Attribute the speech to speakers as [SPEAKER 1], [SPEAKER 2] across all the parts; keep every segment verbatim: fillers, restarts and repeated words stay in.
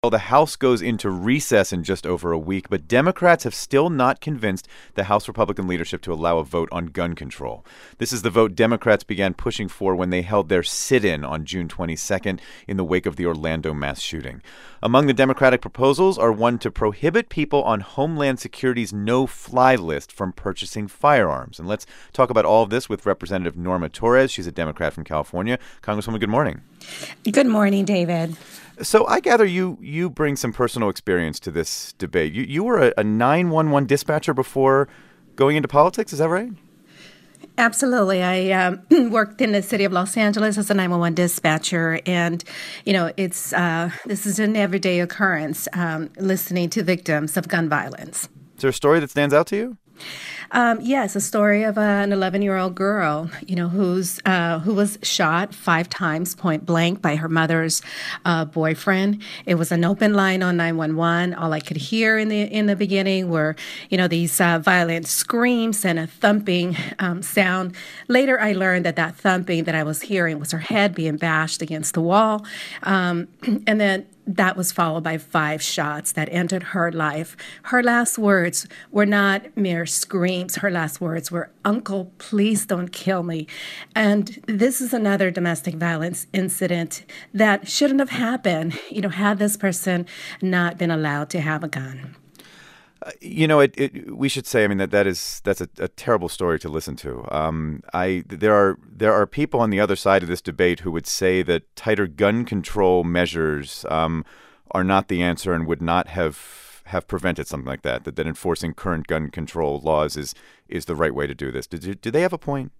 [SPEAKER 1] Well, the House goes into recess in just over a week, but Democrats have still not convinced the House Republican leadership to allow a vote on gun control. This is the vote Democrats began pushing for when they held their sit-in on June twenty-second in the wake of the Orlando mass shooting. Among the Democratic proposals are one to prohibit people on Homeland Security's no-fly list from purchasing firearms. And let's talk about all of this with Representative Norma Torres. She's a Democrat from California. Congresswoman, good morning.
[SPEAKER 2] Good morning, David.
[SPEAKER 1] So I gather you you bring some personal experience to this debate. You you were a, a nine one one dispatcher before going into politics, is that right?
[SPEAKER 2] Absolutely. I um, worked in the city of Los Angeles as a nine one one dispatcher, and you know, it's uh, this is an everyday occurrence. Um, listening to victims of gun violence.
[SPEAKER 1] Is there a story that stands out to you?
[SPEAKER 2] Um, yes, a story of uh, an eleven-year-old girl, you know, who's uh, who was shot five times point blank by her mother's uh, boyfriend. It was an open line on nine one one. All I could hear in the in the beginning were, you know, these uh, violent screams and a thumping um, sound. Later, I learned that that thumping that I was hearing was her head being bashed against the wall, um, and then that was followed by five shots that ended her life. Her last words were not mere screams. Her last words were, "Uncle, please don't kill me." And this is another domestic violence incident that shouldn't have happened, you know, had this person not been allowed to have a gun.
[SPEAKER 1] Uh, you know, it, it, we should say, I mean, that that is that's a, a terrible story to listen to. Um, I there are there are people on the other side of this debate who would say that tighter gun control measures um, are not the answer and would not have have prevented something like that. That, that enforcing current gun control laws is is the right way to do this. Do, do they have a point?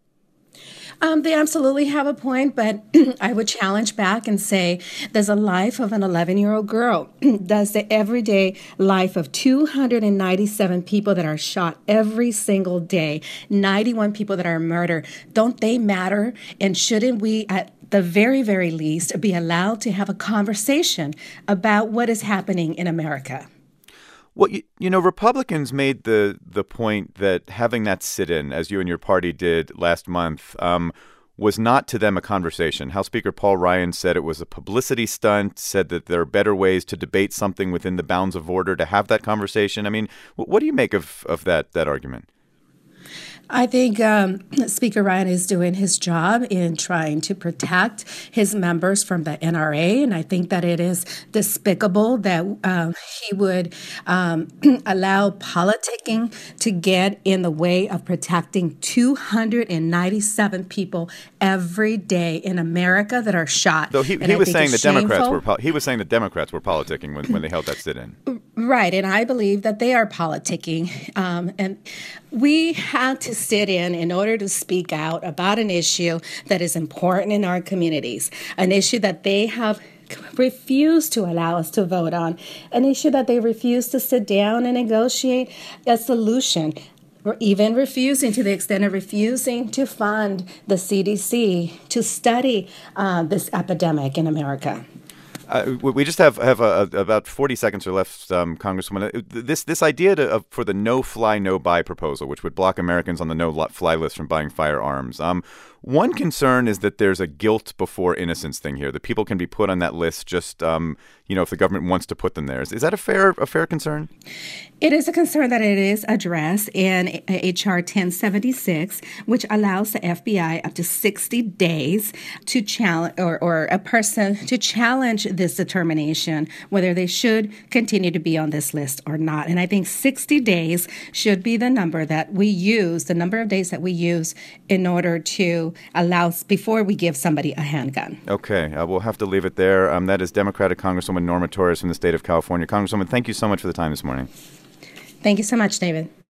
[SPEAKER 2] Um, they absolutely have a point, but I would challenge back and say there's a life of an eleven-year-old girl. Does the everyday life of two hundred ninety-seven people that are shot every single day, ninety-one people that are murdered, don't they matter? And shouldn't we, at the very, very least, be allowed to have a conversation about what is happening in America?
[SPEAKER 1] Well, you, you know, Republicans made the the point that having that sit-in, as you and your party did last month, um, was not to them a conversation. House Speaker Paul Ryan said it was a publicity stunt, said that there are better ways to debate something within the bounds of order to have that conversation. I mean, what do you make of, of that that argument?
[SPEAKER 2] I think um, Speaker Ryan is doing his job in trying to protect his members from the N R A, and I think that it is despicable that um, he would um, allow politicking to get in the way of protecting two hundred ninety-seven people every day in America that are shot.
[SPEAKER 1] Though he, he was saying that Democrats were he was saying that Democrats were politicking when, when they held that sit-in.
[SPEAKER 2] Right, and I believe that they are politicking, um, and we had to sit in in order to speak out about an issue that is important in our communities, an issue that they have refused to allow us to vote on, an issue that they refuse to sit down and negotiate a solution, or even refusing, to the extent of refusing to fund the C D C to study uh, this epidemic in America.
[SPEAKER 1] Uh, we just have have uh, about forty seconds or left, um, Congresswoman. This this idea to, uh, for the no-fly, no-buy proposal, which would block Americans on the no-fly list from buying firearms. Um, one concern is that there's a guilt before innocence thing here. That people can be put on that list just, um, you know, if the government wants to put them there. Is, is that a fair a fair concern?
[SPEAKER 2] It is a concern that it is addressed in H R ten seventy-six, which allows the F B I up to sixty days to challenge, or, or a person to challenge this determination, whether they should continue to be on this list or not. And I think sixty days should be the number that we use, the number of days that we use in order to allow, before we give somebody a handgun.
[SPEAKER 1] Okay, uh, we'll have to leave it there. Um, that is Democratic Congresswoman Norma Torres from the state of California. Congresswoman, thank you so much for the time this morning.
[SPEAKER 2] Thank you so much, David.